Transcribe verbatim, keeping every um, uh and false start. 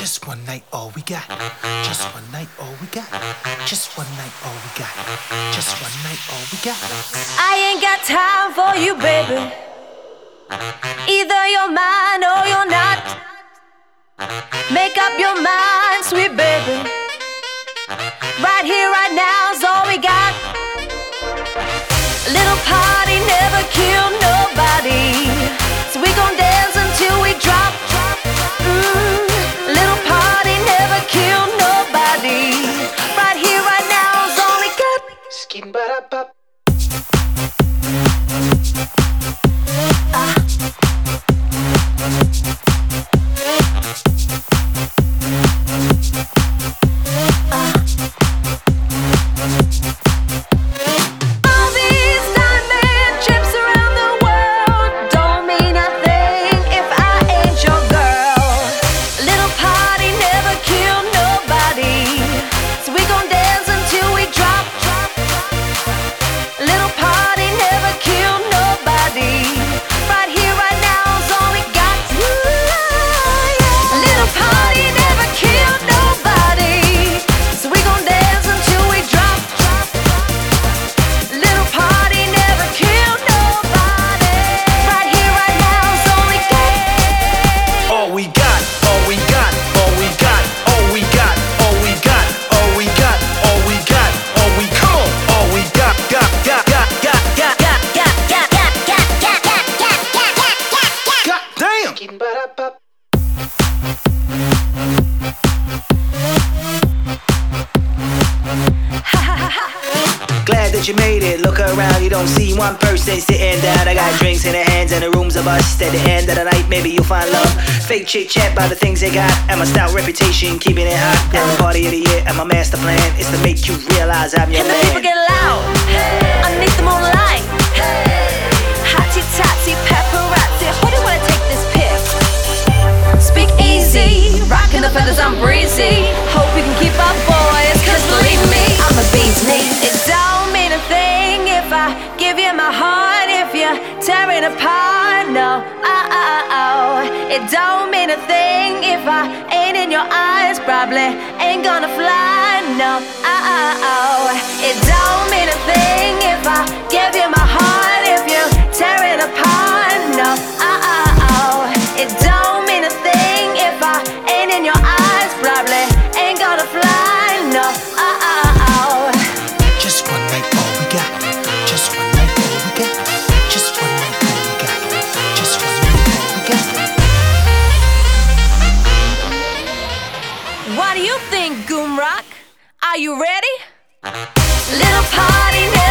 Just one night, all we got. Just one night, all we got. Just one night, all we got. Just one night, all we got. I ain't got time for you, baby. Either you're mine or you're not. Make up your mind, sweet baby. Right here, right now's all we got. A little party never killed nobody, so we gon' dance until we drop. Mm, little party never killed nobody. Right here, right now's all we got. Skin ba-da-bop. Ah. Glad that you made it. Look around, you don't see one person sitting down. I got drinks in their hands and the room's a bust. At the end of the night, maybe you'll find love. Fake chit chat about the things they got, and my stout reputation keeping it hot. And the party of the year and my master plan is to make you realize I'm your and man. And the people get loud underneath the moonlight. Hotty totty paparazzi, who do wanna take this pic? Speak easy, rocking the feathers, I'm breezy. Hope you can keep up, boys, cause believe me, I'm a beast knee. It don't mean a thing if I give you my heart, if you're tearing apart, no, oh, oh, oh. It don't mean a thing if I ain't in your eyes, probably ain't gonna fly, no, oh, oh, oh. It don't mean a thing if I give you my heart, if you're tearing apart, no, oh, oh, oh. It don't mean a thing if I ain't in your eyes, probably ain't gonna fly, no, oh, oh, oh. Just one night, all we got. Just one night, all we got. Just one night, all we got. Just one night, all we got. What do you think, Goomrock? Are you ready? Little party now.